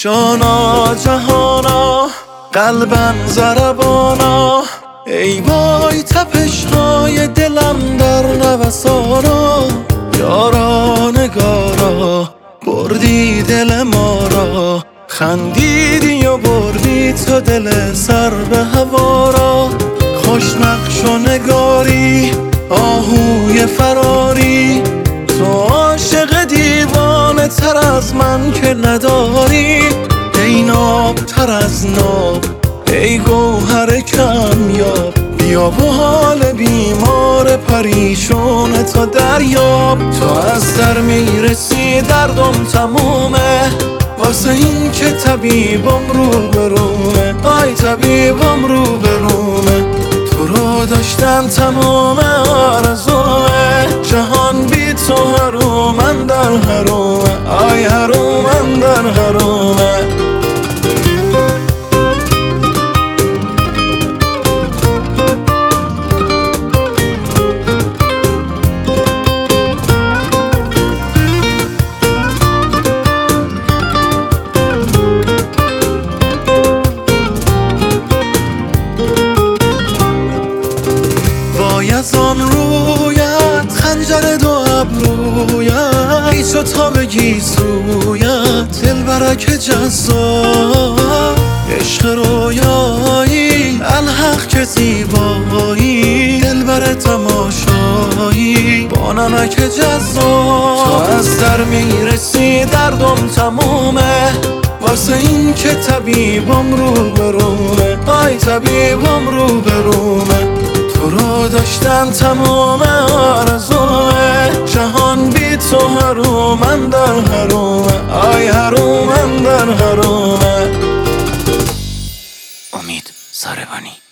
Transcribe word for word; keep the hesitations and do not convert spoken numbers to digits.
جانا جهانا قلبم ضربانا، ای وای تپش های دلم در نوسانا. یارا نگارا بردی دل ما را، خندیدی و بردی تو دل سر به هوا را. خوش نقش و نگاری آهوی فراری، تو عاشق دیوانه تر از من که نداری. ای ناب تر از ناب ای گوهر کمیاب، بیا و حال بیمار پریشون تا دریاب. تو از در میرسی دردم تمومه، واسه این که طبیبم رو برومه. آی طبیبم رو برومه، تو رو داشتن تمومه آرزومه. جهان بی تو هرومن در هرومه، آی هرومن در هرومه. از آن رویت خنجر دو ابرویت، ای چو تا بگی سویت دل برک جزا. عشق رویایی الحق که زیبایی، دل بر تماشایی با نمک جزا. تو از در میرسی دردم تمومه، واسه این که طبیبم رو برومه. آی طبیبم رو برومه، تو رو داشتن تمام آرزومه. جهان بی تو هرومن در هرومه، آی هرومن در هرومه. امید ساربانی.